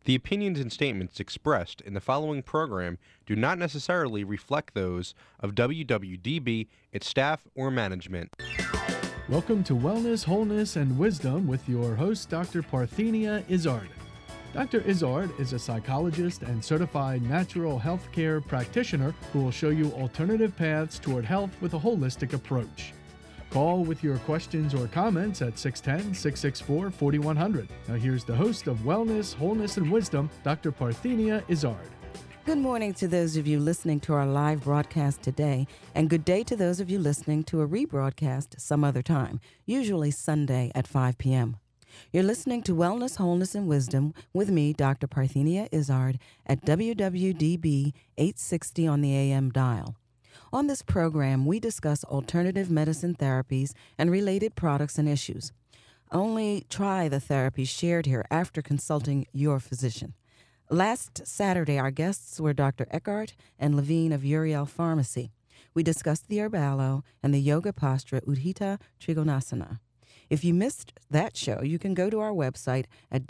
The opinions and statements expressed in the following program do not necessarily reflect those of WWDB, its staff, or management. Welcome to Wellness, Wholeness, and Wisdom with your host, Dr. Parthenia Izzard. Dr. Izzard is a psychologist and certified natural health care practitioner who will show you alternative paths toward health with a holistic approach. Call with your questions or comments at 610-664-4100. Now here's the host of Wellness, Wholeness, and Wisdom, Dr. Parthenia Izzard. Good morning to those of you listening to our live broadcast today, and good day to those of you listening to a rebroadcast some other time, usually Sunday at 5 p.m. You're listening to Wellness, Wholeness, and Wisdom with me, Dr. Parthenia Izzard, at WWDB 860 on the AM dial. On this program, we discuss alternative medicine therapies and related products and issues. Only try the therapies shared here after consulting your physician. Last Saturday, our guests were Dr. Eckhart and Levine of Uriel Pharmacy. We discussed the herb aloe and the yoga posture Utthita Trikonasana. If you missed that show, you can go to our website at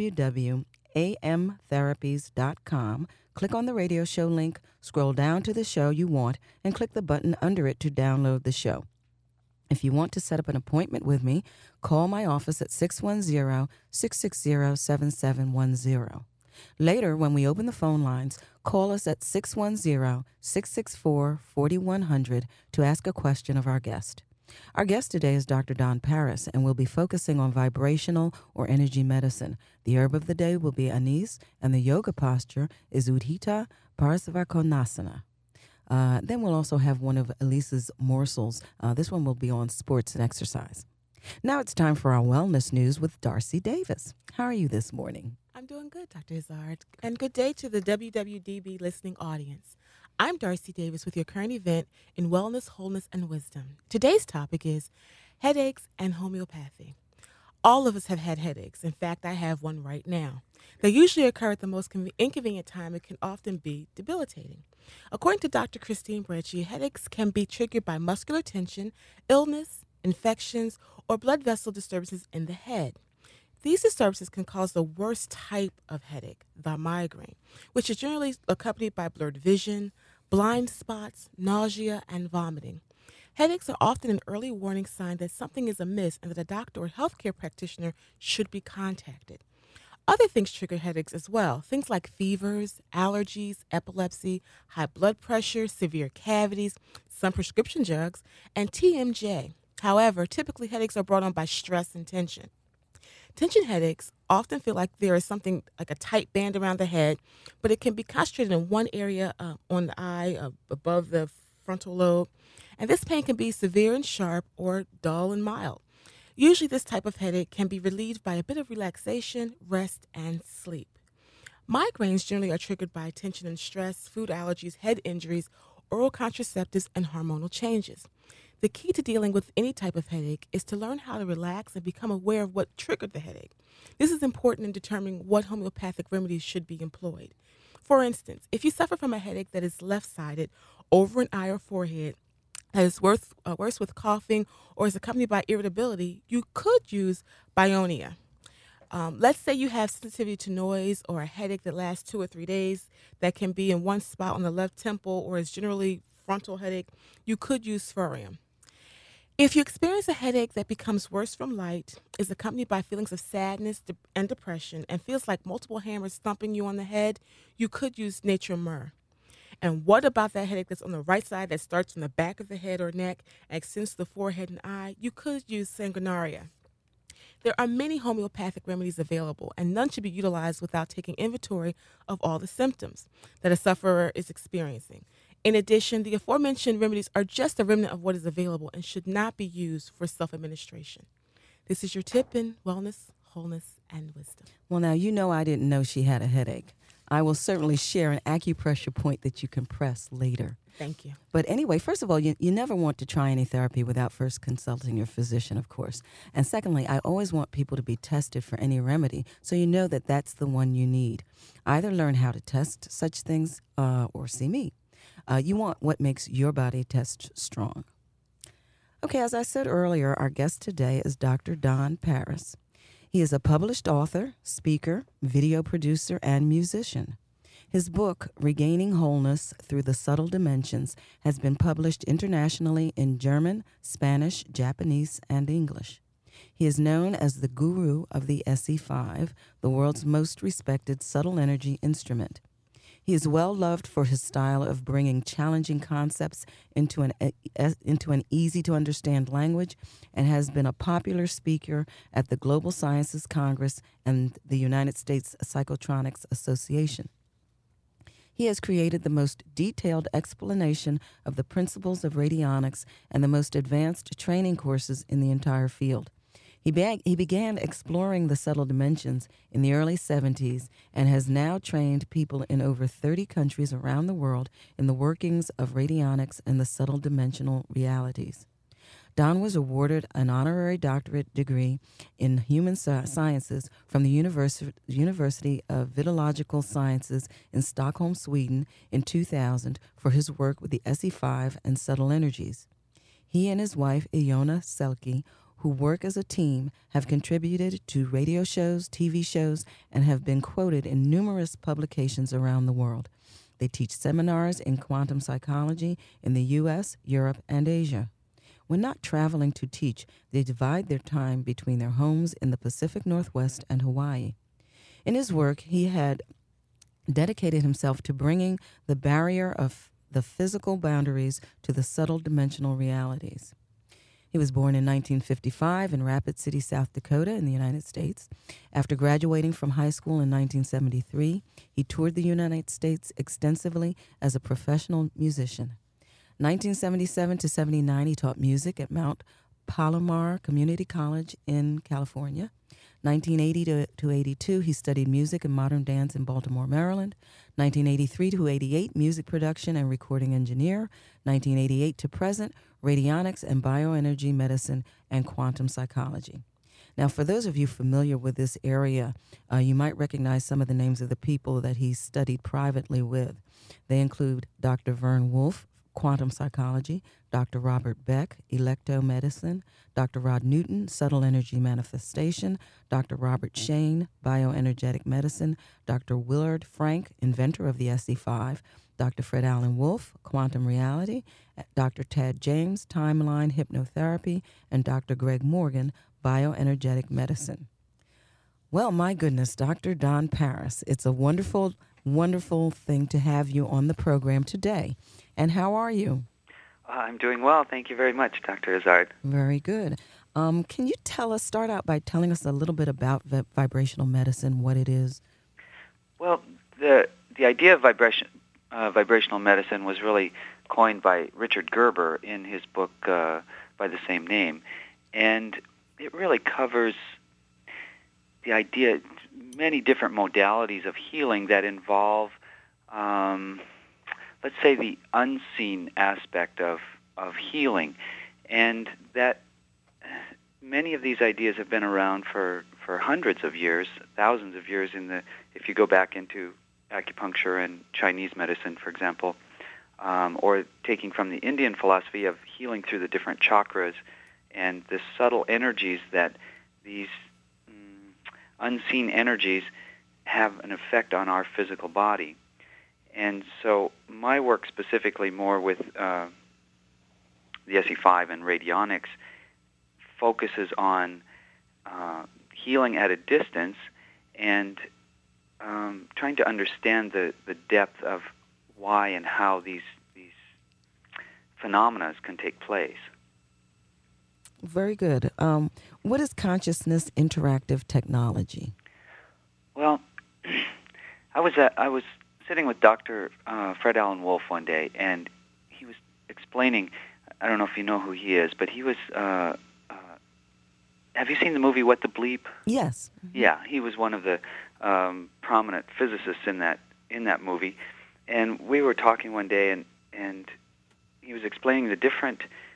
www.amtherapies.com, click on the radio show link, scroll down to the show you want, and click the button under it to download the show. If you want to set up an appointment with me, call my office at 610-660-7710. Later, when we open the phone lines, call us at 610-664-4100 to ask a question of our guest. Our guest today is Dr. Don Paris, and we'll be focusing on vibrational or energy medicine. The herb of the day will be anise, and the yoga posture is Utthita Parsvakonasana. Then we'll also have one of Elise's morsels. This one will be on sports and exercise. Now it's time for our wellness news with Darcy Davis. How are you this morning? I'm doing good, Dr. Izzard. And good day to the WWDB listening audience. I'm Darcy Davis with your current event in Wellness, Wholeness, and Wisdom. Today's topic is headaches and homeopathy. All of us have had headaches. In fact, I have one right now. They usually occur at the most inconvenient time and can often be debilitating. According to Dr. Christine Brecci, headaches can be triggered by muscular tension, illness, infections, or blood vessel disturbances in the head. These disturbances can cause the worst type of headache, the migraine, which is generally accompanied by blurred vision, blind spots, nausea, and vomiting. Headaches are often an early warning sign that something is amiss and that a doctor or healthcare practitioner should be contacted. Other things trigger headaches as well, things like fevers, allergies, epilepsy, high blood pressure, severe cavities, some prescription drugs, and TMJ. However, typically headaches are brought on by stress and tension. Tension headaches often feel like there is something like a tight band around the head, but it can be concentrated in one area on the eye above the frontal lobe. And this pain can be severe and sharp or dull and mild. Usually this type of headache can be relieved by a bit of relaxation, rest, and sleep. Migraines generally are triggered by tension and stress, food allergies, head injuries, oral contraceptives, and hormonal changes. The key to dealing with any type of headache is to learn how to relax and become aware of what triggered the headache. This is important in determining what homeopathic remedies should be employed. For instance, if you suffer from a headache that is left-sided, over an eye or forehead, that is worse with coughing or is accompanied by irritability, you could use Bionia. Let's say you have sensitivity to noise or a headache that lasts 2 or 3 days that can be in one spot on the left temple or is generally frontal headache, you could use Sphaerium. If you experience a headache that becomes worse from light, is accompanied by feelings of sadness and depression, and feels like multiple hammers thumping you on the head, you could use Nature Myrrh. And what about that headache that's on the right side that starts from the back of the head or neck and extends to the forehead and eye? You could use Sanguinaria. There are many homeopathic remedies available, and none should be utilized without taking inventory of all the symptoms that a sufferer is experiencing. In addition, the aforementioned remedies are just a remnant of what is available and should not be used for self-administration. This is your tip in Wellness, Wholeness, and Wisdom. Well, now, you know I didn't know she had a headache. I will certainly share an acupressure point that you can press later. Thank you. But anyway, first of all, you never want to try any therapy without first consulting your physician, of course. And secondly, I always want people to be tested for any remedy so you know that that's the one you need. Either learn how to test such things or see me. You want what makes your body test strong. Okay, as I said earlier, our guest today is Dr. Don Paris. He is a published author, speaker, video producer, and musician. His book, Regaining Wholeness Through the Subtle Dimensions, has been published internationally in German, Spanish, Japanese, and English. He is known as the guru of the SE5, the world's most respected subtle energy instrument. He is well loved for his style of bringing challenging concepts into an easy-to-understand language, and has been a popular speaker at the Global Sciences Congress and the United States Psychotronics Association. He has created the most detailed explanation of the principles of radionics and the most advanced training courses in the entire field. He began exploring the subtle dimensions in the early 70s and has now trained people in over 30 countries around the world in the workings of radionics and the subtle dimensional realities. Don was awarded an honorary doctorate degree in human sciences from the University of Vitalogical Sciences in Stockholm, Sweden in 2000 for his work with the SE5 and subtle energies. He and his wife, Iona Selke, who work as a team, have contributed to radio shows, TV shows, and have been quoted in numerous publications around the world. They teach seminars in quantum psychology in the U.S., Europe, and Asia. When not traveling to teach, they divide their time between their homes in the Pacific Northwest and Hawaii. In his work, he had dedicated himself to bringing the barrier of the physical boundaries to the subtle dimensional realities. He was born in 1955 in Rapid City, South Dakota, in the United States. After graduating from high school in 1973, he toured the United States extensively as a professional musician. 1977 to 79, he taught music at Mount Palomar Community College in California. 1980 to 82, he studied music and modern dance in Baltimore, Maryland. 1983 to 88, music production and recording engineer. 1988 to present, radionics and bioenergy medicine and quantum psychology. Now, for those of you familiar with this area, you might recognize some of the names of the people that he studied privately with. They include Dr. Vern Wolf, quantum psychology, Dr. Robert Beck, electromedicine, Dr. Rod Newton, subtle energy manifestation, Dr. Robert Shane, bioenergetic medicine, Dr. Willard Frank, inventor of the SE5, Dr. Fred Alan Wolf, quantum reality, Dr. Tad James, timeline hypnotherapy, and Dr. Greg Morgan, bioenergetic medicine. Well, my goodness, Dr. Don Paris, it's a wonderful, wonderful thing to have you on the program today. And how are you? I'm doing well. Thank you very much, Dr. Izzard. Very good. Can you start out by telling us a little bit about vibrational medicine, what it is? Well, the idea of vibrational medicine was really coined by Richard Gerber in his book by the same name. And it really covers the idea, many different modalities of healing that involve let's say, the unseen aspect of healing, and that many of these ideas have been around for hundreds of years, thousands of years. If you go back into acupuncture and Chinese medicine, for example, or taking from the Indian philosophy of healing through the different chakras and the subtle energies that these unseen energies have an effect on our physical body. And so my work specifically more with the SE5 and radionics focuses on healing at a distance and trying to understand the depth of why and how these phenomena can take place. Very good. What is consciousness interactive technology? Well, I was sitting with Dr. Fred Alan Wolf one day, and he was explaining, I don't know if you know who he is, but he was, have you seen the movie What the Bleep? Yes. Yeah, he was one of the prominent physicists in that movie, and we were talking one day, and he was explaining the different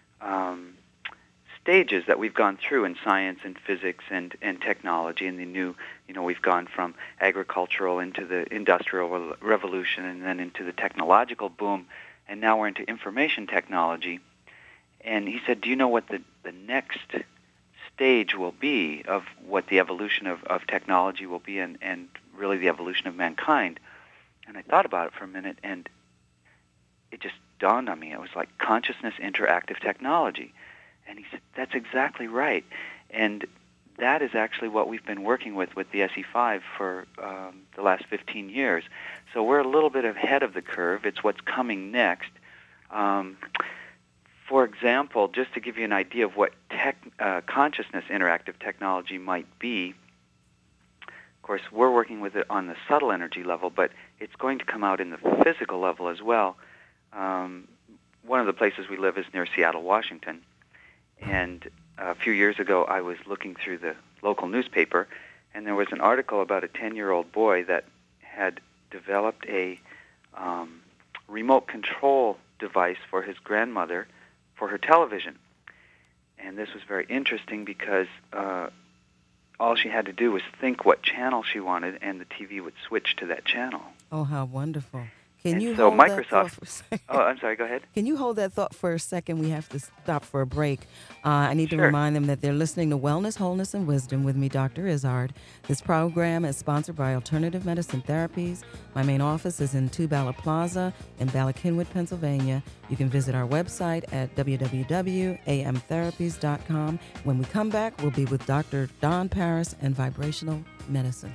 stages that we've gone through in science and physics and technology, and the new, we've gone from agricultural into the industrial revolution and then into the technological boom, and now we're into information technology. And he said, do you know what the next stage will be of what the evolution of technology will be, and really the evolution of mankind. And I thought about it for a minute, and it just dawned on me. It was like consciousness interactive technology. And he said, that's exactly right. And that is actually what we've been working with the SE5 for the last 15 years. So we're a little bit ahead of the curve. It's what's coming next. For example, just to give you an idea of what consciousness interactive technology might be, of course, we're working with it on the subtle energy level, but it's going to come out in the physical level as well. One of the places we live is near Seattle, Washington. And a few years ago, I was looking through the local newspaper, and there was an article about a 10-year-old boy that had developed a remote control device for his grandmother for her television. And this was very interesting because all she had to do was think what channel she wanted, and the TV would switch to that channel. Oh, how wonderful. Can you so hold Microsoft, that thought for a second? Oh, I'm sorry, go ahead. Can you hold that thought for a second? We have to stop for a break. I need to Sure. remind them that they're listening to Wellness, Wholeness, and Wisdom with me, Dr. Izzard. This program is sponsored by Alternative Medicine Therapies. My main office is in Two Bala Plaza in Bala Cynwyd, Pennsylvania. You can visit our website at www.amtherapies.com. When we come back, we'll be with Dr. Don Paris and Vibrational Medicine.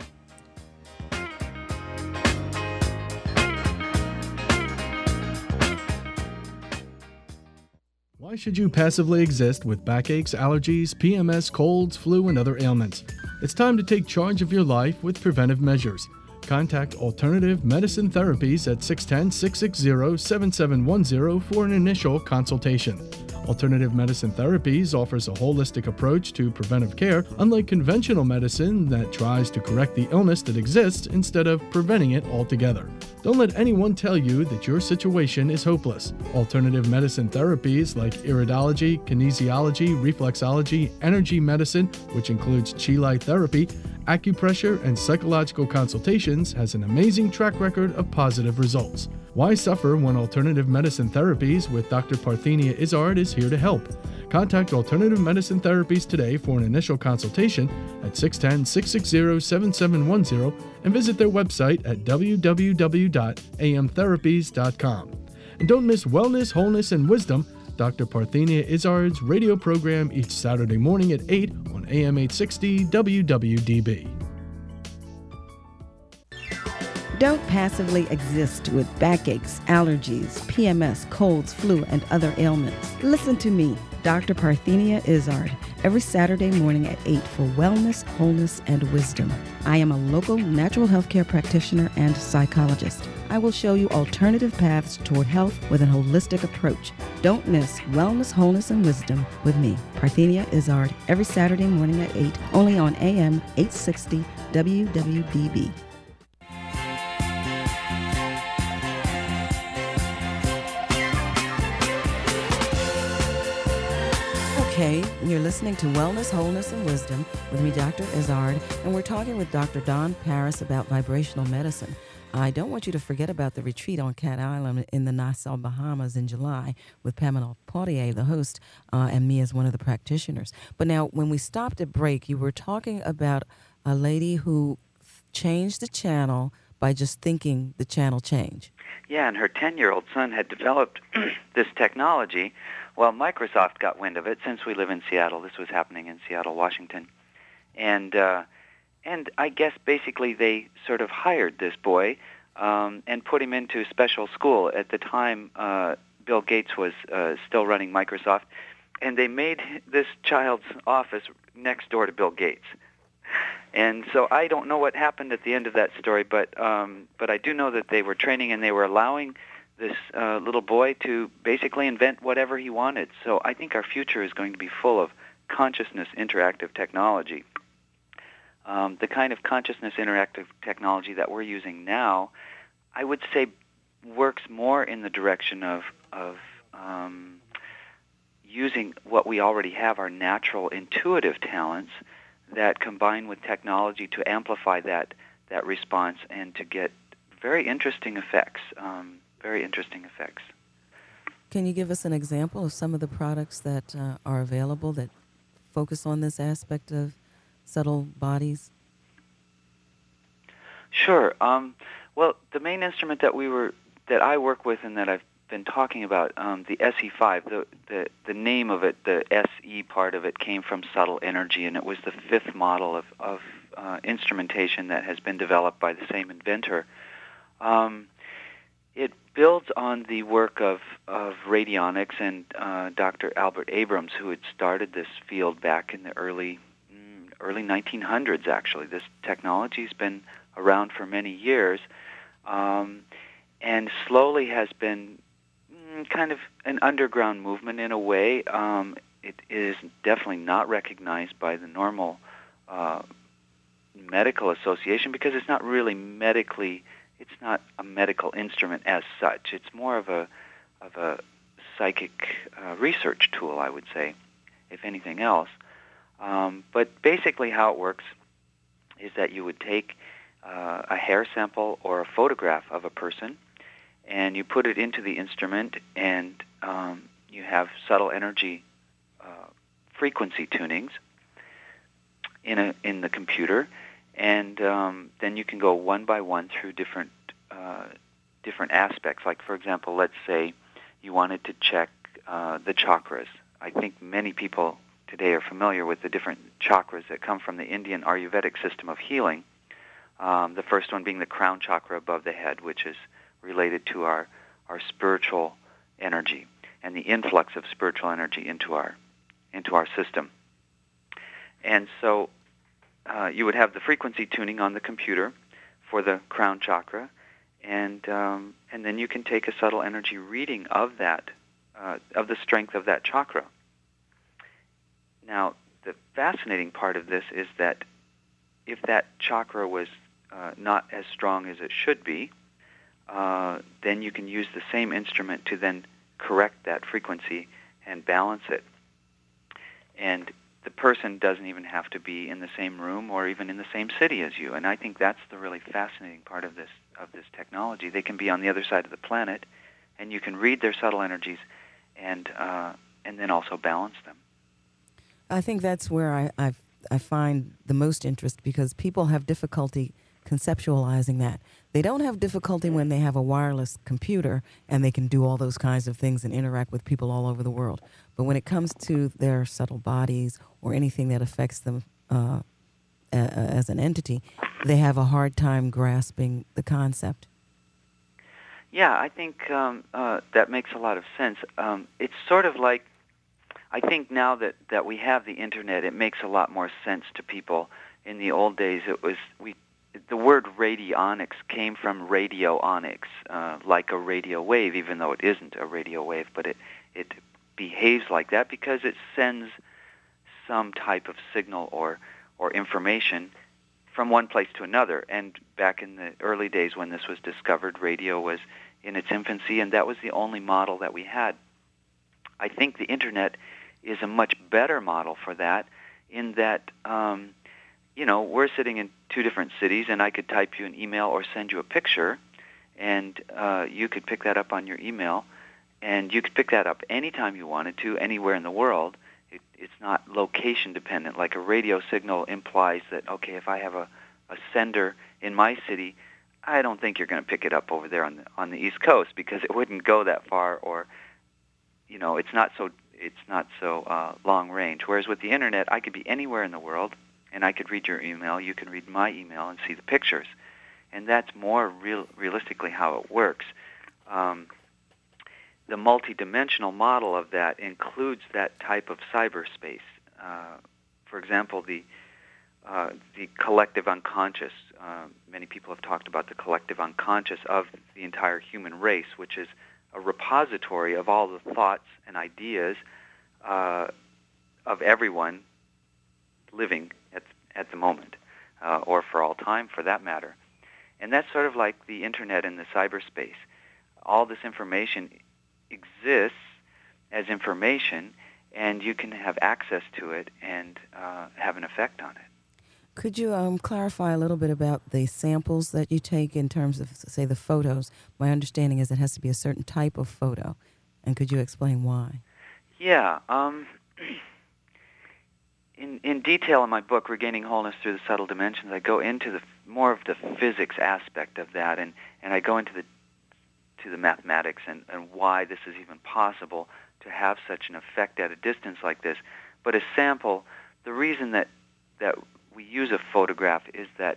Why should you passively exist with backaches, allergies, PMS, colds, flu, and other ailments? It's time to take charge of your life with preventive measures. Contact Alternative Medicine Therapies at 610-660-7710 for an initial consultation. Alternative Medicine Therapies offers a holistic approach to preventive care, unlike conventional medicine that tries to correct the illness that exists instead of preventing it altogether. Don't let anyone tell you that your situation is hopeless. Alternative medicine therapies like iridology, kinesiology, reflexology, energy medicine, which includes Chi light therapy, acupressure, and psychological consultations, has an amazing track record of positive results. Why suffer when Alternative Medicine Therapies with Dr. Parthenia Izzard is here to help? Contact Alternative Medicine Therapies today for an initial consultation at 610-660-7710 and visit their website at www.amtherapies.com. And don't miss Wellness, Wholeness, and Wisdom, Dr. Parthenia Izzard's radio program each Saturday morning at 8 on AM 860 WWDB. Don't passively exist with backaches, allergies, PMS, colds, flu, and other ailments. Listen to me, Dr. Parthenia Izzard, every Saturday morning at 8 for Wellness, Wholeness, and Wisdom. I am a local natural health care practitioner and psychologist. I will show you alternative paths toward health with a holistic approach. Don't miss Wellness, Wholeness, and Wisdom with me, Parthenia Izzard, every Saturday morning at 8, only on AM 860 WWDB. Okay, you're listening to Wellness, Wholeness, and Wisdom with me, Dr. Izzard, and we're talking with Dr. Don Paris about vibrational medicine. I don't want you to forget about the retreat on Cat Island in the Nassau, Bahamas in July with Pamela Portier, the host, and me as one of the practitioners. But now, when we stopped at break, you were talking about a lady who changed the channel by just thinking the channel change. Yeah, and her 10-year-old son had developed this technology. Well, Microsoft got wind of it. Since we live in Seattle, this was happening in Seattle, Washington. And I guess basically they sort of hired this boy and put him into special school. At the time, Bill Gates was still running Microsoft, and they made this child's office next door to Bill Gates. And so I don't know what happened at the end of that story, but I do know that they were training and they were allowing this little boy to basically invent whatever he wanted. So I think our future is going to be full of consciousness interactive technology. The kind of consciousness interactive technology that we're using now, I would say, works more in the direction of using what we already have, our natural intuitive talents, that combine with technology to amplify that response and to get very interesting effects. Can you give us an example of some of the products that are available that focus on this aspect of subtle bodies? Sure. Well, the main instrument that I work with and that I've been talking about, the SE5, the name of it, the SE part of it, came from subtle energy, and it was the fifth model of instrumentation that has been developed by the same inventor. It builds on the work of radionics and Dr. Albert Abrams, who had started this field back in the early 1900s, actually. This technology's been around for many years, and slowly has been kind of an underground movement in a way. It is definitely not recognized by the normal medical association because it's not really it's not a medical instrument as such. It's more of a psychic research tool, I would say, if anything else. But basically how it works is that you would take a hair sample or a photograph of a person, and you put it into the instrument, and you have subtle energy frequency tunings in the computer, and then you can go one by one through different aspects. Like, for example, let's say you wanted to check the chakras. I think many people today are familiar with the different chakras that come from the Indian Ayurvedic system of healing. The first one being the crown chakra above the head, which is related to our spiritual energy and the influx of spiritual energy into our system. And so you would have the frequency tuning on the computer for the crown chakra, and then you can take a subtle energy reading of that, of the strength of that chakra. Now, the fascinating part of this is that if that chakra was not as strong as it should be, then you can use the same instrument to then correct that frequency and balance it. And the person doesn't even have to be in the same room or even in the same city as you. And I think that's the really fascinating part of this technology. They can be on the other side of the planet, and you can read their subtle energies and then also balance them. I think that's where I find the most interest, because people have difficulty conceptualizing that. They don't have difficulty when they have a wireless computer and they can do all those kinds of things and interact with people all over the world. But when it comes to their subtle bodies or anything that affects them as an entity, they have a hard time grasping the concept. Yeah, I think that makes a lot of sense. It's sort of like, I think now that we have the internet, it makes a lot more sense to people. In the old days, the word radionics came from radioonics, like a radio wave, even though it isn't a radio wave, but it behaves like that because it sends some type of signal or information from one place to another. And back in the early days when this was discovered, radio was in its infancy, and that was the only model that we had. I think the internet is a much better model for that, in that we're sitting in two different cities, and I could type you an email or send you a picture, and you could pick that up on your email, and you could pick that up anytime you wanted to, anywhere in the world. It's not location dependent. Like a radio signal implies that, okay, if I have a sender in my city, I don't think you're going to pick it up over there on the East Coast, because it wouldn't go that far, or it's not so long range. Whereas with the internet, I could be anywhere in the world, and I could read your email, you can read my email and see the pictures. And that's more realistically how it works. The multidimensional model of that includes that type of cyberspace. For example, the collective unconscious. Many people have talked about the collective unconscious of the entire human race, which is a repository of all the thoughts and ideas of everyone living at the moment, or for all time, for that matter. And that's sort of like the internet and the cyberspace. All this information exists as information, and you can have access to it and have an effect on it. Could you clarify a little bit about the samples that you take in terms of, say, the photos? My understanding is it has to be a certain type of photo, and could you explain why? Yeah. in detail in my book, Regaining Wholeness Through the Subtle Dimensions, I go into more of the physics aspect of that, and I go into the mathematics and why this is even possible to have such an effect at a distance like this. But a sample, the reason that we use a photograph is that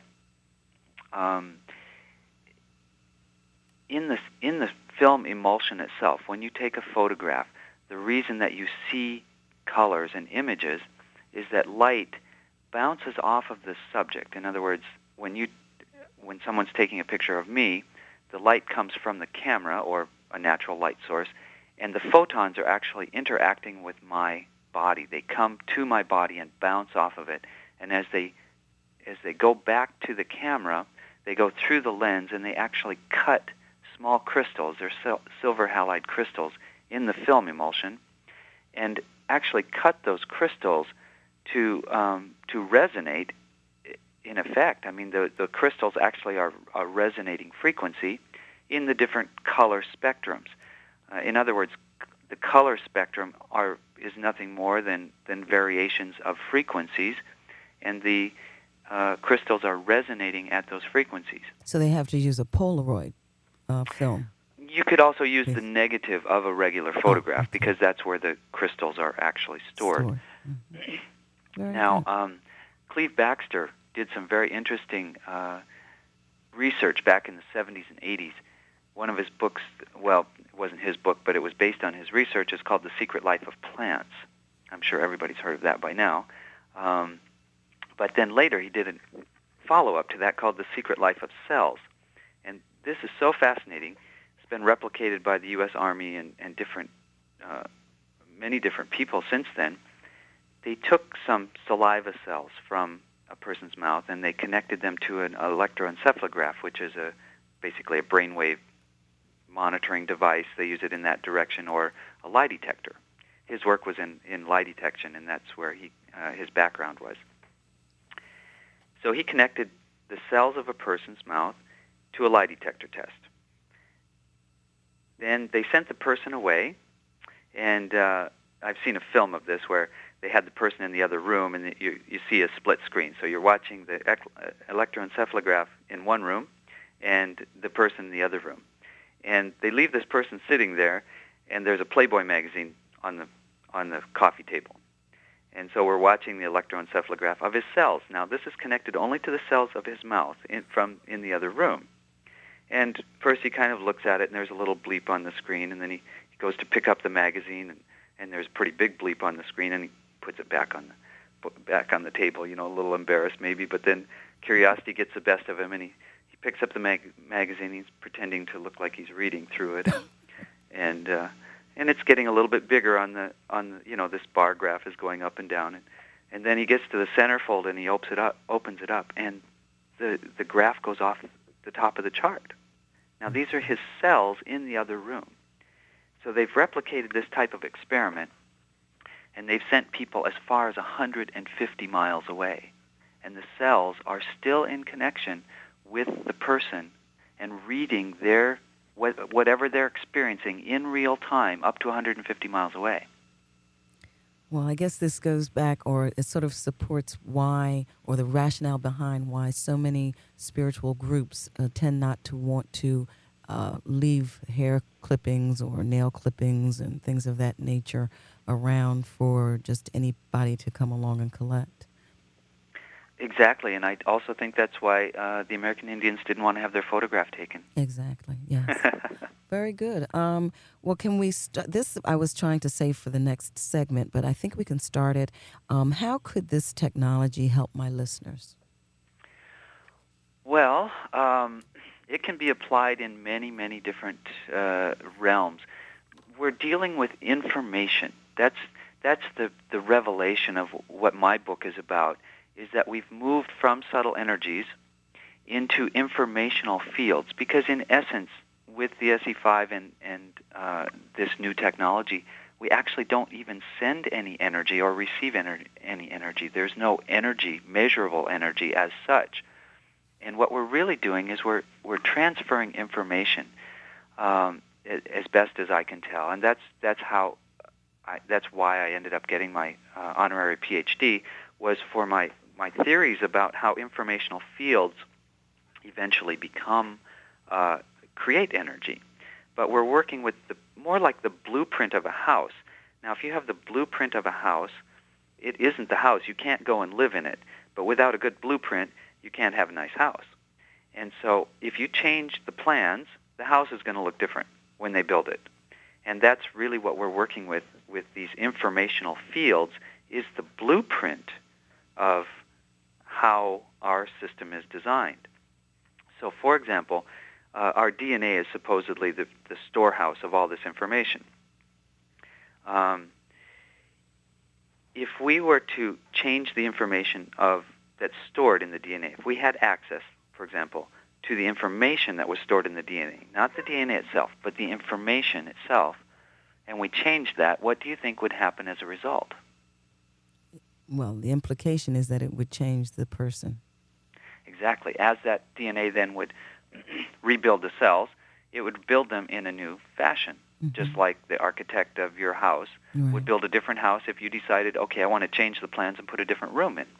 in the film emulsion itself, when you take a photograph, the reason that you see colors and images is that light bounces off of the subject. In other words, when someone's taking a picture of me, the light comes from the camera or a natural light source, and the photons are actually interacting with my body. They come to my body and bounce off of it. And as they go back to the camera, they go through the lens and they actually cut small crystals, they're silver halide crystals, in the film emulsion, and actually cut those crystals to resonate. In effect, I mean, the crystals actually are a resonating frequency in the different color spectrums. In other words, the color spectrum is nothing more than variations of frequencies, and the crystals are resonating at those frequencies. So they have to use a Polaroid film. You could also use the negative of a regular photograph because that's where the crystals are actually stored. Mm-hmm. Now, Cleve Baxter did some very interesting research back in the 70s and 80s. One of his books, well, it wasn't his book, but it was based on his research, is called The Secret Life of Plants. I'm sure everybody's heard of that by now. But then later he did a follow-up to that called The Secret Life of Cells. And this is so fascinating. It's been replicated by the U.S. Army and many different people since then. They took some saliva cells from a person's mouth and they connected them to an electroencephalograph, which is basically a brainwave monitoring device. They use it in that direction, or a lie detector. His work was in lie detection, and that's where his background was. So he connected the cells of a person's mouth to a lie detector test. Then they sent the person away, and I've seen a film of this where they had the person in the other room, and you see a split screen. So you're watching the electroencephalograph in one room and the person in the other room. And they leave this person sitting there, and there's a Playboy magazine on the coffee table. And so we're watching the electroencephalograph of his cells. Now, this is connected only to the cells of his mouth in the other room. And first he kind of looks at it, and there's a little bleep on the screen, and then he goes to pick up the magazine, and there's a pretty big bleep on the screen, and he puts it back on the table, a little embarrassed maybe, but then curiosity gets the best of him, and he picks up the magazine. He's pretending to look like he's reading through it, and it's getting a little bit bigger on the this bar graph is going up and down, and then he gets to the centerfold and he opens it up, and the graph goes off the top of the chart. Now these are his cells in the other room. So they've replicated this type of experiment, and they've sent people as far as 150 miles away, and the cells are still in connection with the person and reading whatever they're experiencing in real time up to 150 miles away. Well, I guess this goes back, or it sort of supports why, or the rationale behind why so many spiritual groups tend not to want to leave hair clippings or nail clippings and things of that nature around for just anybody to come along and collect. Exactly, and I also think that's why the American Indians didn't want to have their photograph taken. Exactly, yes. Very good. Well, can we start this? I was trying to save for the next segment, but I think we can start it. How could this technology help my listeners? Well, it can be applied in many, many different realms. We're dealing with information. That's the revelation of what my book is about, is that we've moved from subtle energies into informational fields, because in essence, with the SE5 and this new technology, we actually don't even send any energy or receive any energy. There's no energy, measurable energy as such. And what we're really doing is we're transferring information as best as I can tell, and that's why I ended up getting my honorary PhD, was for my theories about how informational fields eventually create energy. But we're working with more like the blueprint of a house. Now, if you have the blueprint of a house, it isn't the house. You can't go and live in it. But without a good blueprint, you can't have a nice house. And so if you change the plans, the house is going to look different when they build it. And that's really what we're working with these informational fields, is the blueprint of how our system is designed. So, for example, our DNA is supposedly the storehouse of all this information. If we were to change the information that's stored in the DNA, if we had access, for example, to the information that was stored in the DNA, not the DNA itself, but the information itself, and we changed that, what do you think would happen as a result? Well, the implication is that it would change the person. Exactly. As that DNA then would rebuild the cells, it would build them in a new fashion, just like the architect of your house would build a different house if you decided, okay, I want to change the plans and put a different room in.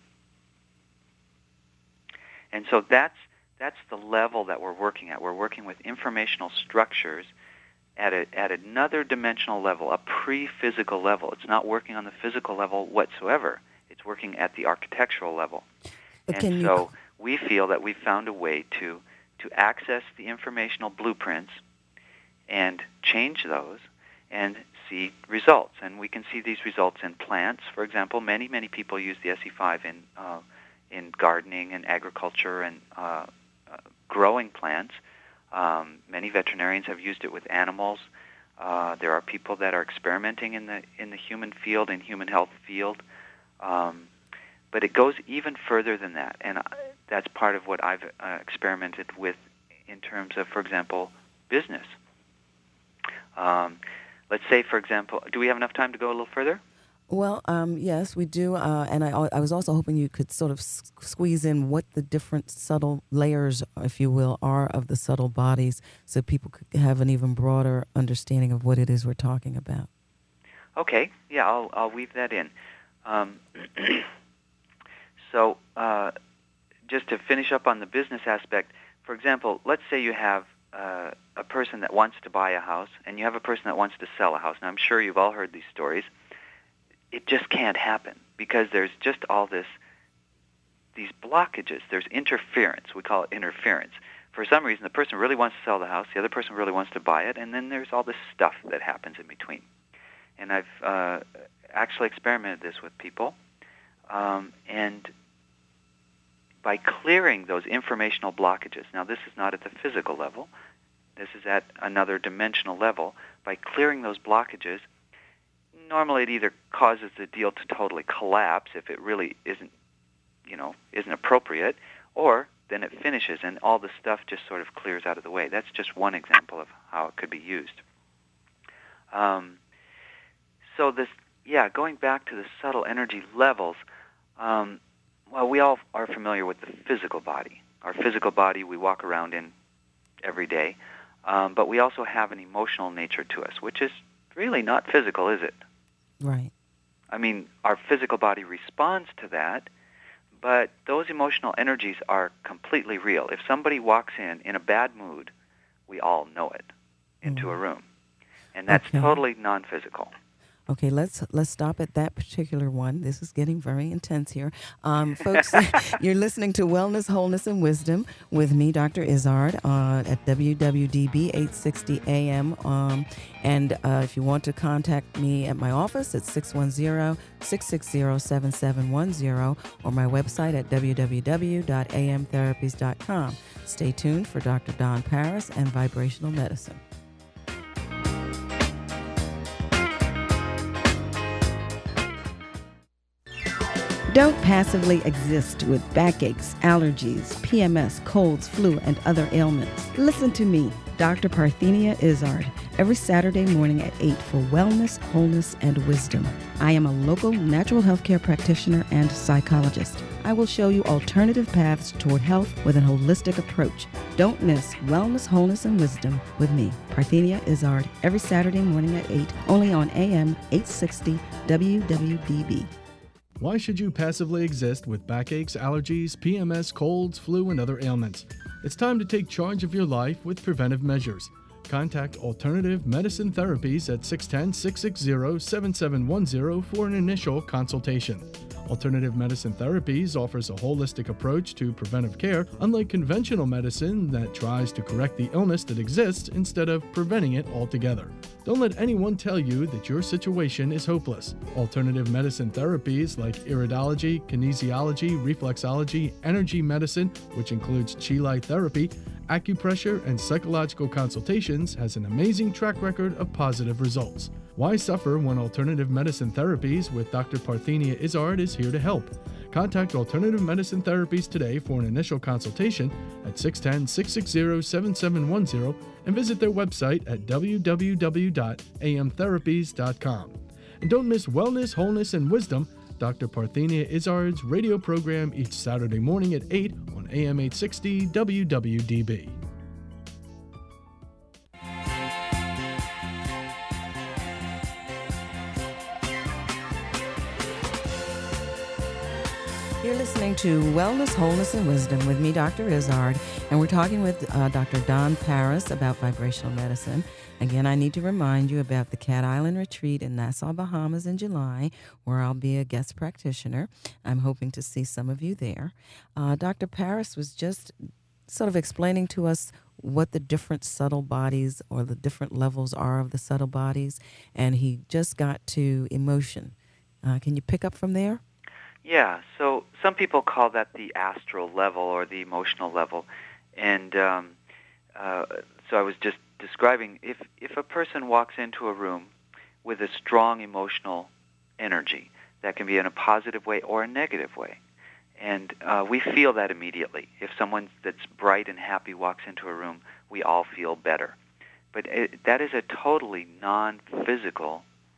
And so that's the level that we're working at. We're working with informational structures at another dimensional level, a pre-physical level. It's not working on the physical level whatsoever. It's working at the architectural level. But and so we feel that we've found a way to access the informational blueprints and change those and see results. And we can see these results in plants. For example, many people use the SE5 in gardening and agriculture and growing plants. Many veterinarians have used it with animals. There are people that are experimenting in the human field, in human health field. But it goes even further than that, and that's part of what I've experimented with in terms of, for example, business. Let's say, for example, do we have enough time to go a little further? Well, yes, we do. And I was also hoping you could sort of squeeze in what the different subtle layers, if you will, are of the subtle bodies, so people could have an even broader understanding of what it is we're talking about. Okay. Yeah, I'll weave that in. So just to finish up on the business aspect, for example, let's say you have a person that wants to buy a house and you have a person that wants to sell a house. Now, I'm sure you've all heard these stories. It just can't happen because there's just all these blockages. There's interference. We call it interference. For some reason, the person really wants to sell the house, the other person really wants to buy it, and then there's all this stuff that happens in between. And I've actually experimented this with people. And by clearing those informational blockages, now this is not at the physical level, this is at another dimensional level, by clearing those blockages, normally it either causes the deal to totally collapse if it really isn't appropriate, or then it finishes and all the stuff just sort of clears out of the way. That's just one example of how it could be used. So this, going back to the subtle energy levels, well, we all are familiar with the physical body. Our physical body we walk around in every day, but we also have an emotional nature to us, which is really not physical, is it? Right. I mean, our physical body responds to that, but those emotional energies are completely real. If somebody walks in a bad mood, we all know it into a room. And that's totally non-physical. Okay, let's stop at that particular one. This is getting very intense here. Folks, you're listening to Wellness, Wholeness, and Wisdom with me, Dr. Izzard, at WWDB 860 AM. And if you want to contact me at my office, it's 610-660-7710 or my website at www.amtherapies.com. Stay tuned for Dr. Don Paris and Vibrational Medicine. Don't passively exist with backaches, allergies, PMS, colds, flu, and other ailments. Listen to me, Dr. Parthenia Izzard, every Saturday morning at 8 for Wellness, Wholeness, and Wisdom. I am a local natural healthcare practitioner and psychologist. I will show you alternative paths toward health with an holistic approach. Don't miss Wellness, Wholeness, and Wisdom with me, Parthenia Izzard, every Saturday morning at 8, only on AM 860 WWDB. Why should you passively exist with backaches, allergies, PMS, colds, flu, and other ailments? It's time to take charge of your life with preventive measures. Contact Alternative Medicine Therapies at 610-660-7710 for an initial consultation. Alternative Medicine Therapies offers a holistic approach to preventive care, unlike conventional medicine that tries to correct the illness that exists instead of preventing it altogether. Don't let anyone tell you that your situation is hopeless. Alternative medicine therapies like iridology, kinesiology, reflexology, energy medicine, which includes Chi light therapy, acupressure, and psychological consultations, has an amazing track record of positive results. Why suffer when Alternative Medicine Therapies with Dr. Parthenia Izzard is here to help? Contact Alternative Medicine Therapies today for an initial consultation at 610-660-7710 and visit their website at www.amtherapies.com. And don't miss Wellness, Wholeness, and Wisdom, Dr. Parthenia Izzard's radio program each Saturday morning at 8 on AM 860 WWDB. You're listening to Wellness, Wholeness, and Wisdom with me, Dr. Izzard, and we're talking with Dr. Don Paris about vibrational medicine. Again, I need to remind you about the Cat Island Retreat in Nassau, Bahamas in July, where I'll be a guest practitioner. I'm hoping to see some of you there. Dr. Paris was just sort of explaining to us what the different subtle bodies or the different levels are of the subtle bodies, and he just got to emotion. Can you pick up from there? Yeah, so some people call that the astral level or the emotional level. And so I was just describing, if a person walks into a room with a strong emotional energy, that can be in a positive way or a negative way. And we feel that immediately. If someone that's bright and happy walks into a room, we all feel better. But that is a totally non-physical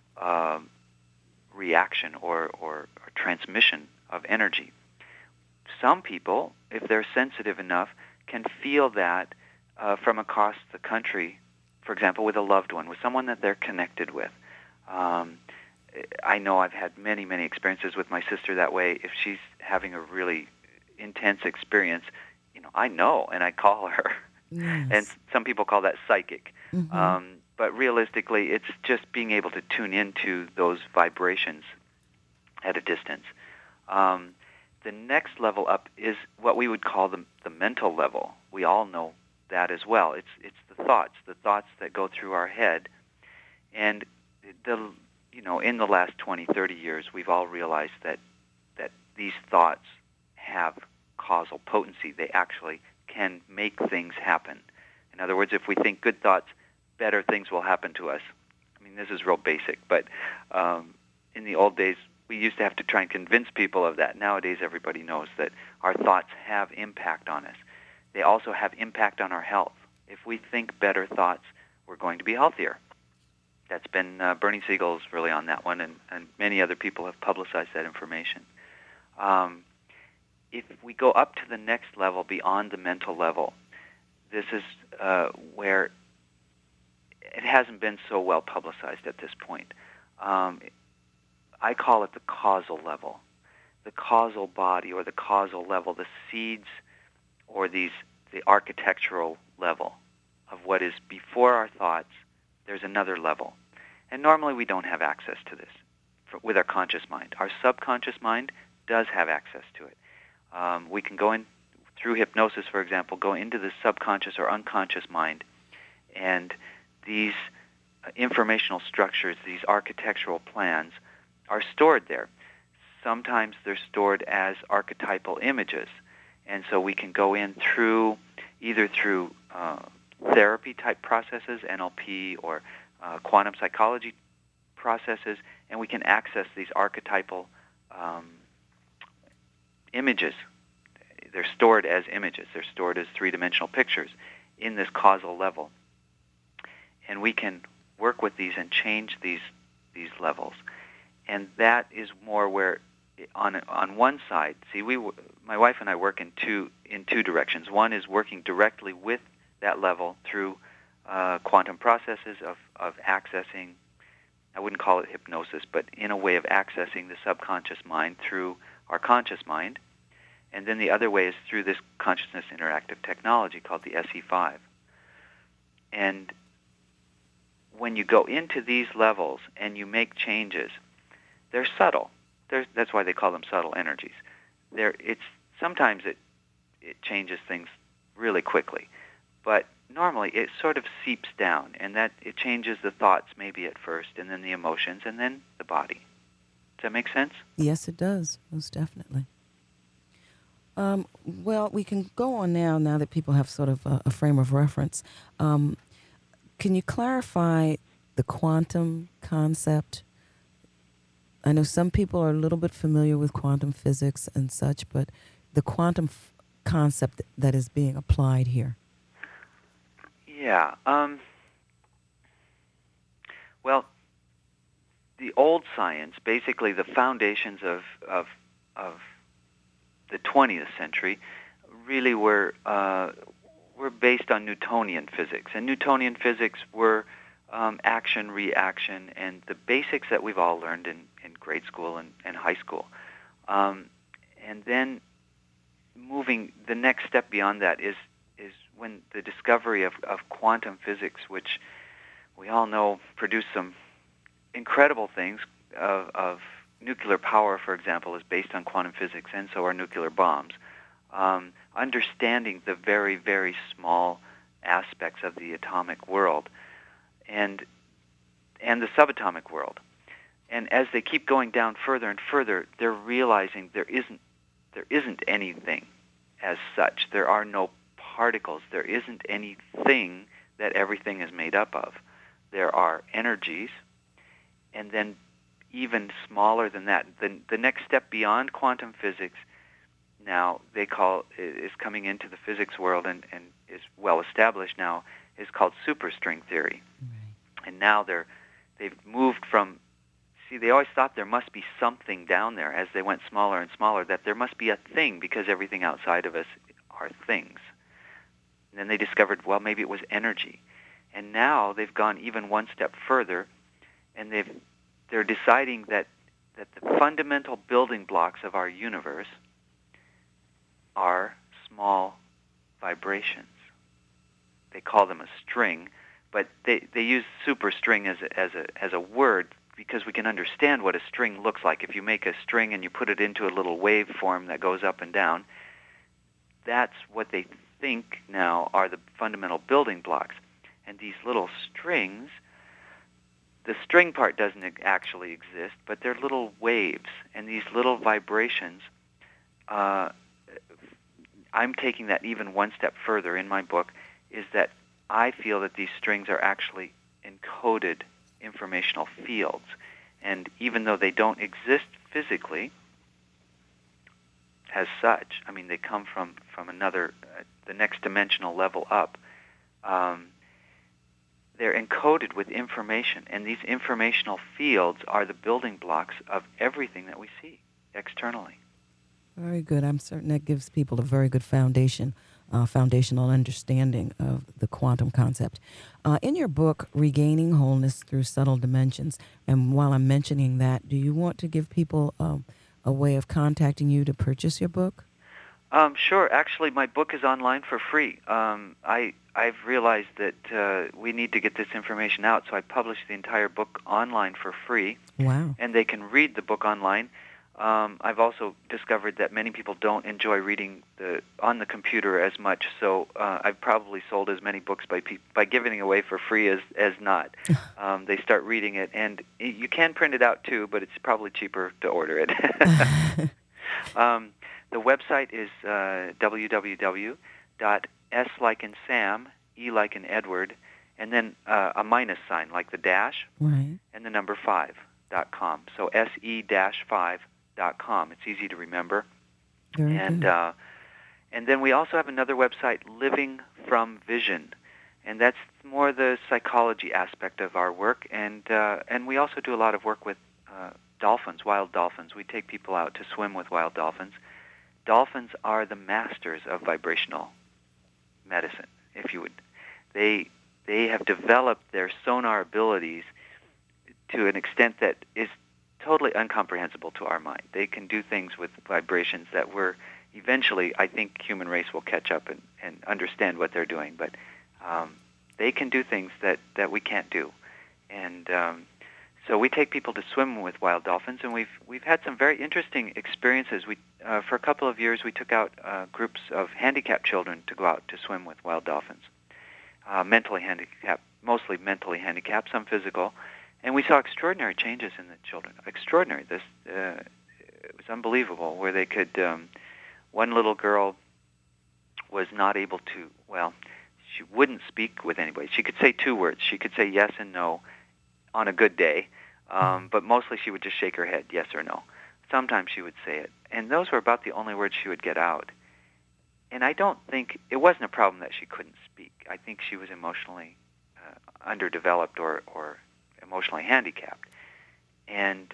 reaction or transmission of energy. Some people, if they're sensitive enough, can feel that from across the country, for example, with a loved one, with someone that they're connected with. I know I've had many, many experiences with my sister that way. If she's having a really intense experience, I know, and I call her. Yes. And some people call that psychic. Mm-hmm. But realistically, it's just being able to tune into those vibrations at a distance. The next level up is what we would call the mental level. We all know that as well. It's the thoughts that go through our head. And in the last 20, 30 years, we've all realized that these thoughts have causal potency. They actually can make things happen. In other words, if we think good thoughts, better things will happen to us. I mean, this is real basic, but in the old days, we used to have to try and convince people of that. Nowadays, everybody knows that our thoughts have impact on us. They also have impact on our health. If we think better thoughts, we're going to be healthier. That's been Bernie Siegel's really on that one, and many other people have publicized that information. If we go up to the next level, beyond the mental level, this is where it hasn't been so well publicized at this point. I call it the causal level, the causal body or the causal level, the seeds or the architectural level of what is before our thoughts. There's another level. And normally we don't have access to this with our conscious mind. Our subconscious mind does have access to it. We can go in through hypnosis, for example, go into the subconscious or unconscious mind, and these informational structures, these architectural plans, are stored there. Sometimes they're stored as archetypal images, and so we can go in either through therapy-type processes, NLP, or quantum psychology processes, and we can access these archetypal images. They're stored as images. They're stored as three-dimensional pictures in this causal level. And we can work with these and change these levels. And that is more where, on one side, see, my wife and I work in two directions. One is working directly with that level through quantum processes of accessing I wouldn't call it hypnosis, but in a way of accessing the subconscious mind through our conscious mind. And then the other way is through this consciousness interactive technology called the SE5. And when you go into these levels and you make changes, they're subtle. That's why they call them subtle energies. Sometimes it changes things really quickly, but normally it sort of seeps down, and that it changes the thoughts maybe at first, and then the emotions, and then the body. Does that make sense? Yes, it does, most definitely. Well, we can go on now that people have sort of a frame of reference. Can you clarify the quantum concept? I know some people are a little bit familiar with quantum physics and such, but the quantum concept that is being applied here. Yeah. Well, the old science, basically the foundations of the 20th century, really were based on Newtonian physics. And Newtonian physics were action, reaction, and the basics that we've all learned in grade school and high school. And then moving the next step beyond that is when the discovery of quantum physics, which we all know produced some incredible things of nuclear power, for example, is based on quantum physics, and so are nuclear bombs. Understanding the very, very small aspects of the atomic world and the subatomic world. And as they keep going down further and further, they're realizing there isn't anything as such. There are no particles. There isn't anything that everything is made up of. There are energies, and then even smaller than that. The next step beyond quantum physics now is coming into the physics world and is well established now, is called superstring theory. Right. And now they've moved from, they always thought there must be something down there as they went smaller and smaller, that there must be a thing because everything outside of us are things. And then they discovered, well, maybe it was energy. And now they've gone even one step further, and they're deciding that the fundamental building blocks of our universe are small vibrations. They call them a string, but they use superstring as a word because we can understand what a string looks like. If you make a string and you put it into a little wave form that goes up and down, that's what they think now are the fundamental building blocks. And these little strings, the string part doesn't actually exist, but they're little waves, and these little vibrations, I'm taking that even one step further in my book, is that I feel that these strings are actually encoded informational fields. And even though they don't exist physically as such, I mean, they come from another, the next dimensional level up, they're encoded with information, and these informational fields are the building blocks of everything that we see externally. Very good. I'm certain that gives people a very good foundational understanding of the quantum concept. In your book, Regaining Wholeness Through Subtle Dimensions, and while I'm mentioning that, do you want to give people a way of contacting you to purchase your book? Sure. Actually, my book is online for free. I've realized that we need to get this information out, so I published the entire book online for free. Wow. And they can read the book online. I've also discovered that many people don't enjoy reading on the computer as much, so I've probably sold as many books by giving it away for free as not. They start reading it, and you can print it out too, but it's probably cheaper to order it. The website is www.s like in Sam, E like in Edward, and then a minus sign like the dash, right, and the number 5.com. So se-5.com. It's easy to remember. Very good. And then we also have another website, Living from Vision, and that's more the psychology aspect of our work. And we also do a lot of work with dolphins, wild dolphins. We take people out to swim with wild dolphins. Dolphins are the masters of vibrational medicine, if you would. They have developed their sonar abilities to an extent that is totally incomprehensible to our mind. They can do things with vibrations that eventually, I think, human race will catch up and understand what they're doing. But they can do things that we can't do. And so we take people to swim with wild dolphins, and we've had some very interesting experiences. For a couple of years, we took out groups of handicapped children to go out to swim with wild dolphins, mentally handicapped, mostly mentally handicapped, some physical, and we saw extraordinary changes in the children. Extraordinary. It was unbelievable. Where they could, one little girl was not able to. Well, she wouldn't speak with anybody. She could say 2 words. She could say yes and no on a good day, but mostly she would just shake her head, yes or no. Sometimes she would say it, and those were about the only words she would get out. And I don't think it wasn't a problem that she couldn't speak. I think she was emotionally underdeveloped or emotionally handicapped. And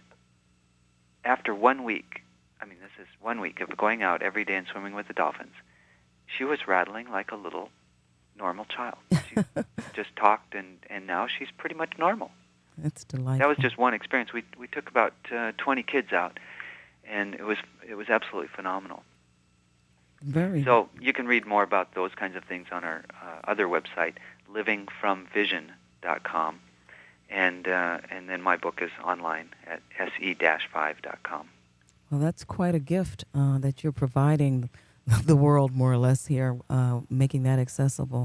after 1 week, this is 1 week of going out every day and swimming with the dolphins, she was rattling like a little normal child. She just talked, and now she's pretty much normal. That's delightful. That was just one experience. We took about 20 kids out, and it was absolutely phenomenal. Very. So you can read more about those kinds of things on our other website, livingfromvision.com, and then my book is online at se-5.com. Well, that's quite a gift that you're providing the world, more or less, here, making that accessible.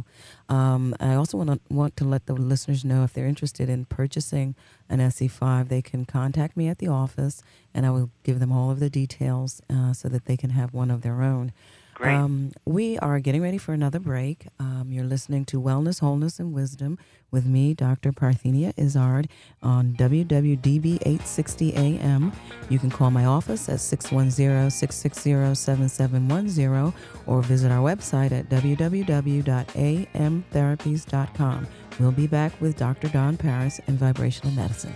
I also want to let the listeners know, if they're interested in purchasing an SE5, they can contact me at the office, and I will give them all of the details so that they can have one of their own. Great. We are getting ready for another break. You're listening to Wellness, Wholeness, and Wisdom with me, Dr. Parthenia Izzard, on WWDB 860 AM. You can call my office at 610-660-7710 or visit our website at www.amtherapies.com. We'll be back with Dr. Don Paris and Vibrational Medicine.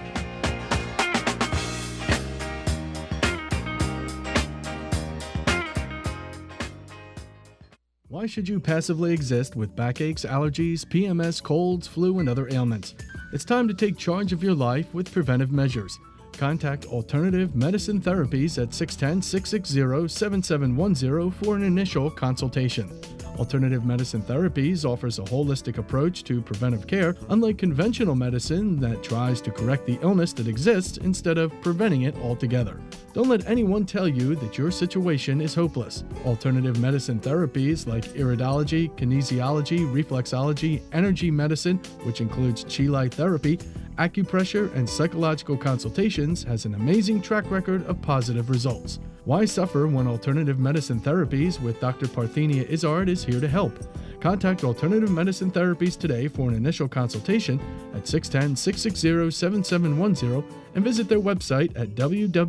Why should you passively exist with backaches, allergies, PMS, colds, flu, and other ailments? It's time to take charge of your life with preventive measures. Contact Alternative Medicine Therapies at 610-660-7710 for an initial consultation. Alternative Medicine Therapies offers a holistic approach to preventive care, unlike conventional medicine that tries to correct the illness that exists instead of preventing it altogether. Don't let anyone tell you that your situation is hopeless. Alternative medicine therapies like iridology, kinesiology, reflexology, energy medicine, which includes Chi light therapy, acupressure, and psychological consultations, has an amazing track record of positive results. Why suffer when Alternative Medicine Therapies with Dr. Parthenia Izzard is here to help? Contact Alternative Medicine Therapies today for an initial consultation at 610-660-7710 and visit their website at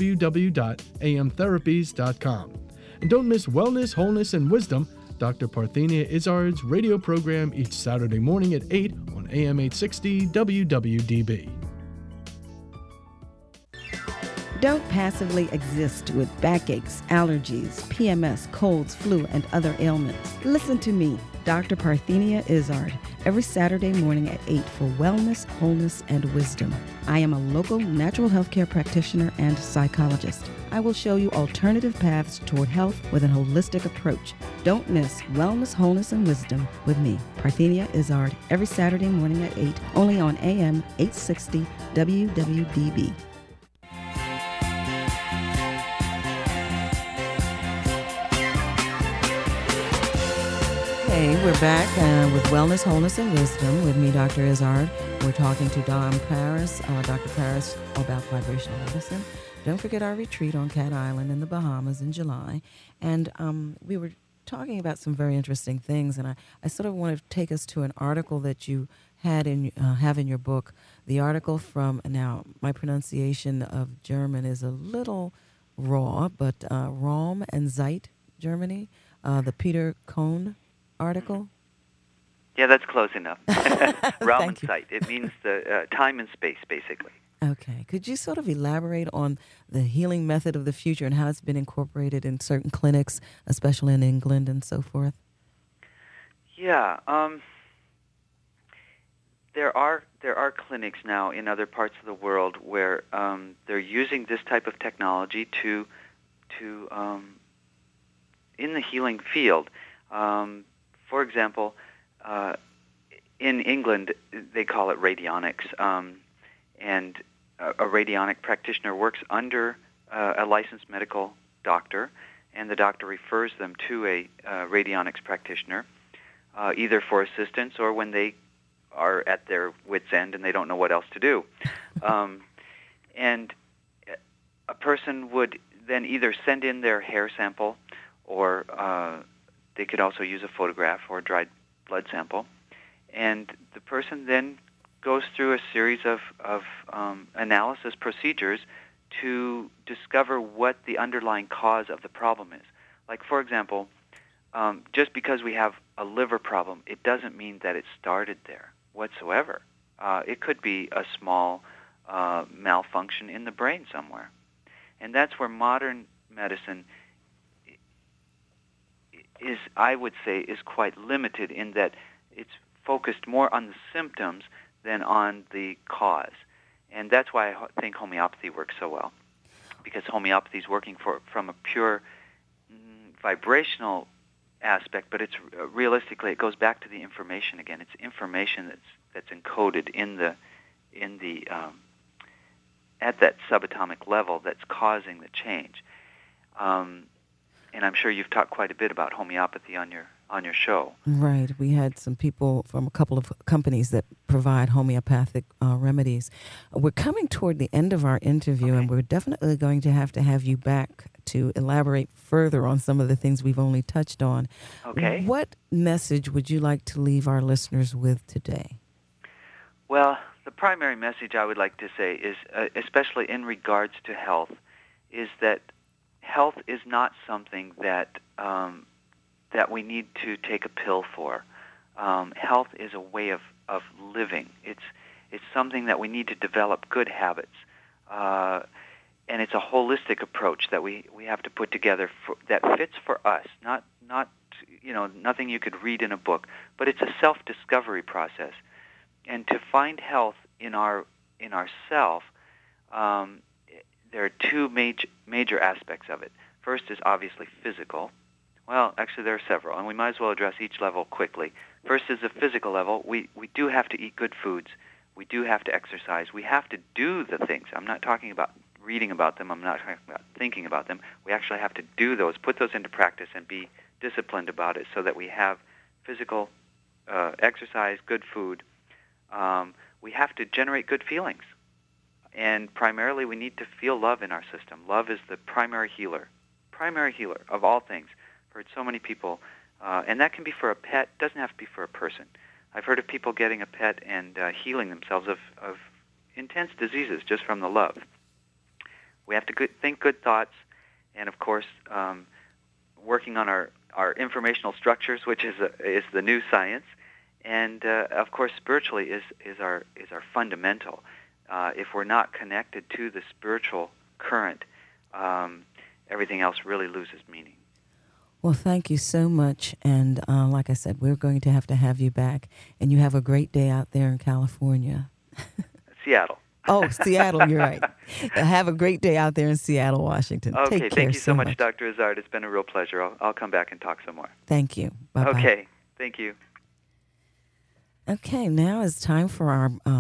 www.amtherapies.com. And don't miss Wellness, Wholeness, and Wisdom, Dr. Parthenia Izzard's radio program each Saturday morning at 8 on AM 860 WWDB. Don't passively exist with backaches, allergies, PMS, colds, flu, and other ailments. Listen to me, Dr. Parthenia Izzard, every Saturday morning at 8 for Wellness, Wholeness, and Wisdom. I am a local natural health care practitioner and psychologist. I will show you alternative paths toward health with a holistic approach. Don't miss Wellness, Wholeness, and Wisdom with me, Parthenia Izzard, every Saturday morning at 8, only on AM 860 WWDB. Hey, we're back with Wellness, Wholeness, and Wisdom with me, Dr. Izzard. We're talking to Don Paris, Dr. Paris, about vibrational medicine. Don't forget our retreat on Cat Island in the Bahamas in July. And we were talking about some very interesting things, and I sort of want to take us to an article that you have in your book. The article from, now my pronunciation of German is a little raw, but Raum and Zeit, Germany, the Peter Kohn article? Yeah, that's close enough. Raum and Zeit. It means the time and space, basically. Okay. Could you sort of elaborate on the healing method of the future and how it's been incorporated in certain clinics, especially in England and so forth? Yeah. there are clinics now in other parts of the world where they're using this type of technology to in the healing field. For example, in England they call it radionics, and a radionic practitioner works under a licensed medical doctor, and the doctor refers them to a radionics practitioner, either for assistance or when they are at their wits' end and they don't know what else to do. And a person would then either send in their hair sample, or they could also use a photograph or a dried blood sample. And the person then goes through a series of analysis procedures to discover what the underlying cause of the problem is. Like, for example, just because we have a liver problem, it doesn't mean that it started there whatsoever. It could be a small malfunction in the brain somewhere. And that's where modern medicine is, I would say, is quite limited in that it's focused more on the symptoms than on the cause. And that's why I think homeopathy works so well, because homeopathy is working from a pure vibrational aspect, but it's realistically it goes back to the information again. It's information that's encoded in the at that subatomic level that's causing the change. And I'm sure you've talked quite a bit about homeopathy on your show. Right. We had some people from a couple of companies that provide homeopathic remedies. We're coming toward the end of our interview, and we're definitely going to have you back to elaborate further on some of the things we've only touched on. Okay. What message would you like to leave our listeners with today? Well, the primary message I would like to say is, especially in regards to health, is that health is not something that we need to take a pill for. Health is a way of living. It's something that we need to develop good habits, and it's a holistic approach that we have to put together that fits for us. Not nothing you could read in a book, but it's a self-discovery process. And to find health in ourself, there are two major aspects of it. First is obviously physical. Well, actually there are several, and we might as well address each level quickly. First is the physical level. We do have to eat good foods. We do have to exercise. We have to do the things. I'm not talking about reading about them. I'm not talking about thinking about them. We actually have to do those, put those into practice, and be disciplined about it so that we have physical exercise, good food. We have to generate good feelings. And primarily we need to feel love in our system. Love is the primary healer of all things. I've heard so many people, and that can be for a pet, doesn't have to be for a person. I've heard of people getting a pet and healing themselves of intense diseases just from the love. We have to think good thoughts, and of course, working on our informational structures, which is the new science, and of course, spiritually is our fundamental. If we're not connected to the spiritual current, everything else really loses meaning. Well, thank you so much. And like I said, we're going to have you back. And you have a great day out there in California. Seattle. Oh, Seattle, you're right. Have a great day out there in Seattle, Washington. Okay, Take care thank you so much, much, Dr. Izzard. It's been a real pleasure. I'll come back and talk some more. Thank you. Bye-bye. Okay, thank you. Okay, now it's time for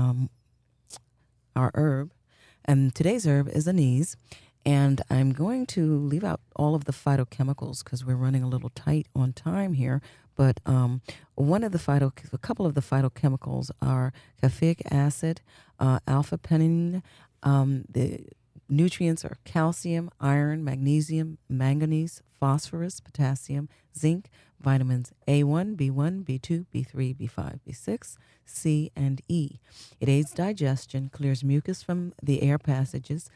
our herb. And today's herb is anise. And I'm going to leave out all of the phytochemicals because we're running a little tight on time here. But a couple of the phytochemicals are caffeic acid, alpha-pennin. The nutrients are calcium, iron, magnesium, manganese, phosphorus, potassium, zinc, vitamins A1, B1, B2, B3, B5, B6, C, and E. It aids digestion, clears mucus from the air passages,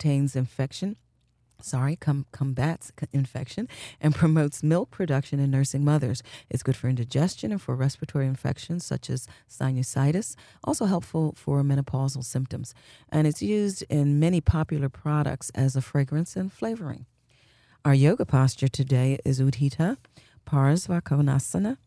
combats infection, and promotes milk production in nursing mothers. It's good for indigestion and for respiratory infections such as sinusitis, also helpful for menopausal symptoms. And it's used in many popular products as a fragrance and flavoring. Our yoga posture today is Udhita Parsvakonasana,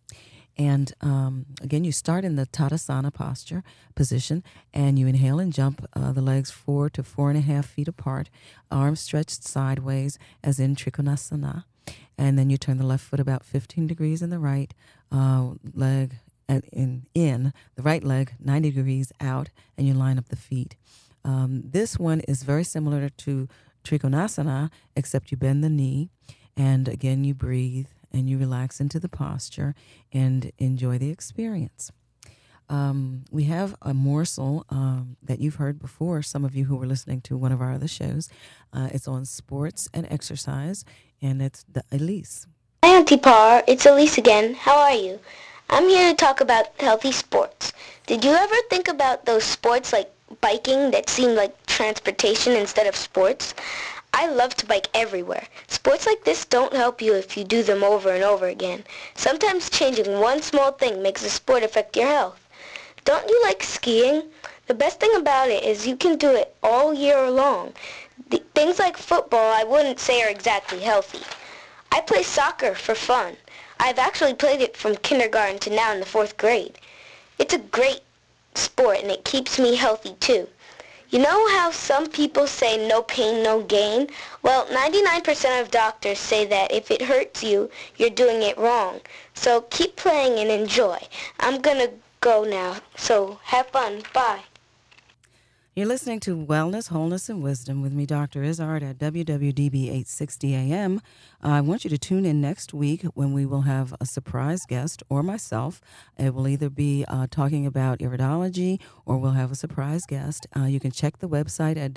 And again, you start in the Tadasana position, and you inhale and jump the legs 4 to 4.5 feet apart, arms stretched sideways as in Trikonasana. And then you turn the left foot about 15 degrees in the right leg, in the right leg 90 degrees out, and you line up the feet. This one is very similar to Trikonasana, except you bend the knee, and again you breathe and you relax into the posture and enjoy the experience. We have a morsel that you've heard before, some of you who were listening to one of our other shows. It's on sports and exercise, and it's the Elise. Hi, Auntie Par. It's Elise again. How are you? I'm here to talk about healthy sports. Did you ever think about those sports like biking that seem like transportation instead of sports? I love to bike everywhere. Sports like this don't help you if you do them over and over again. Sometimes changing one small thing makes a sport affect your health. Don't you like skiing? The best thing about it is you can do it all year long. Things like football I wouldn't say are exactly healthy. I play soccer for fun. I've actually played it from kindergarten to now in the 4th grade. It's a great sport and it keeps me healthy too. You know how some people say no pain, no gain? Well, 99% of doctors say that if it hurts you, you're doing it wrong. So keep playing and enjoy. I'm going to go now, so have fun. Bye. You're listening to Wellness, Wholeness, and Wisdom with me, Dr. Izzard, at WWDB 860 AM. I want you to tune in next week when we will have a surprise guest or myself. It will either be talking about iridology or we'll have a surprise guest. You can check the website at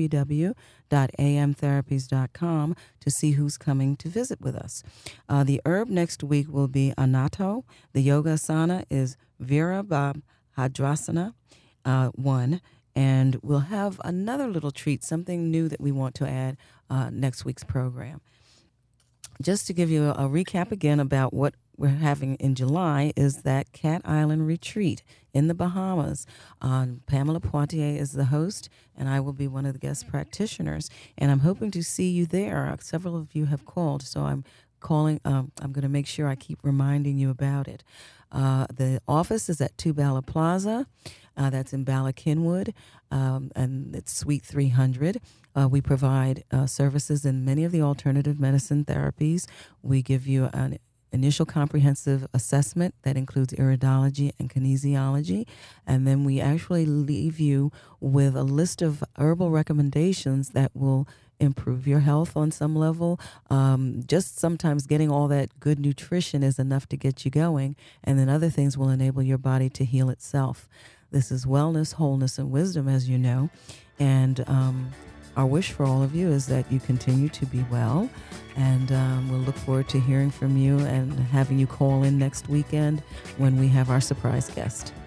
www.amtherapies.com to see who's coming to visit with us. The herb next week will be Anato. The yoga asana is Virabhadrasana 1. And we'll have another little treat, something new that we want to add next week's program. Just to give you a recap again about what we're having in July is that Cat Island retreat in the Bahamas. Pamela Poitier is the host, and I will be one of the guest practitioners. And I'm hoping to see you there. Several of you have called, so I'm calling. I'm going to make sure I keep reminding you about it. The office is at 2 Bala Plaza. That's in Bala Cynwyd, and it's Suite 300. We provide services in many of the alternative medicine therapies. We give you an initial comprehensive assessment that includes iridology and kinesiology, and then we actually leave you with a list of herbal recommendations that will improve your health on some level. Just sometimes getting all that good nutrition is enough to get you going, and then other things will enable your body to heal itself. This is Wellness, Wholeness, and Wisdom, as you know, and our wish for all of you is that you continue to be well, and we'll look forward to hearing from you and having you call in next weekend when we have our surprise guest.